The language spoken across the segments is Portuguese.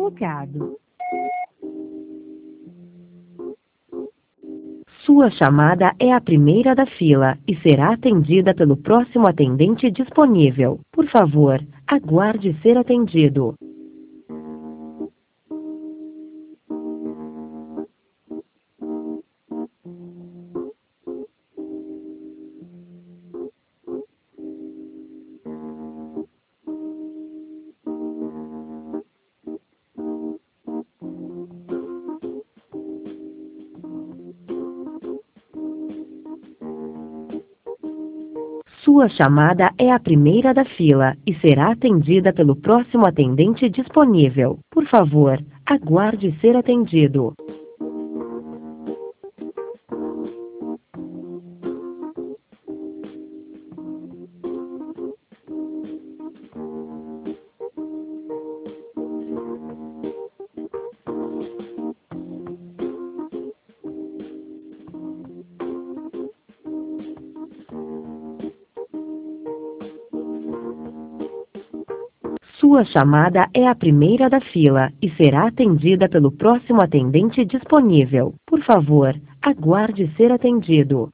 recado. Sua chamada é a primeira da fila e será atendida pelo próximo atendente disponível. Por favor, aguarde ser atendido. Sua chamada é a primeira da fila e será atendida pelo próximo atendente disponível. Por favor, aguarde ser atendido. Sua chamada é a primeira da fila e será atendida pelo próximo atendente disponível. Por favor, aguarde ser atendido.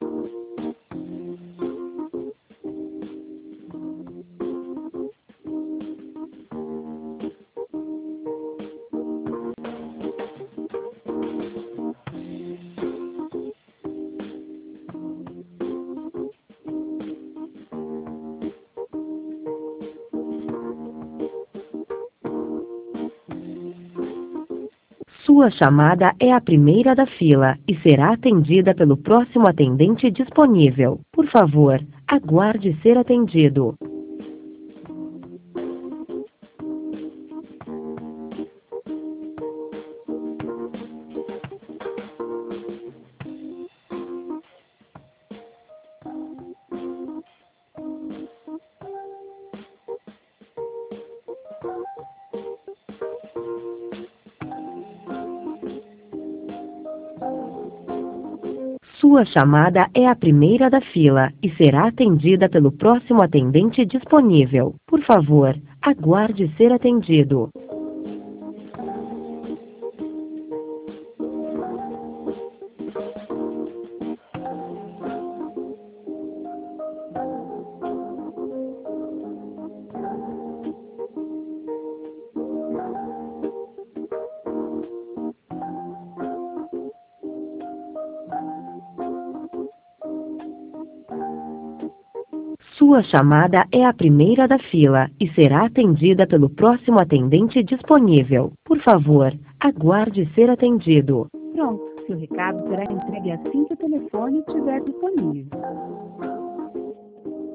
Sua chamada é a primeira da fila e será atendida pelo próximo atendente disponível. Por favor, aguarde ser atendido. Sua chamada é a primeira da fila e será atendida pelo próximo atendente disponível. Por favor, aguarde ser atendido. Sua chamada é a primeira da fila e será atendida pelo próximo atendente disponível. Por favor, aguarde ser atendido. Pronto, seu recado será entregue assim que o telefone estiver disponível.